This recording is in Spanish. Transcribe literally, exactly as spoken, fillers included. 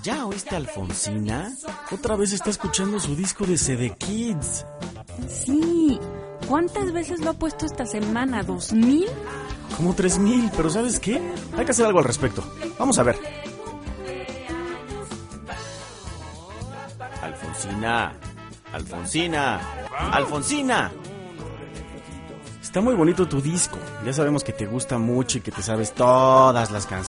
¿Ya oíste a Alfonsina? Otra vez está escuchando su disco de C D Kids. Sí. ¿Cuántas veces lo ha puesto esta semana? ¿Dos mil? Como tres mil, pero ¿sabes qué? Hay que hacer algo al respecto. Vamos a ver. Alfonsina, Alfonsina, Alfonsina. Está muy bonito tu disco. Ya sabemos que te gusta mucho y que te sabes todas las canciones.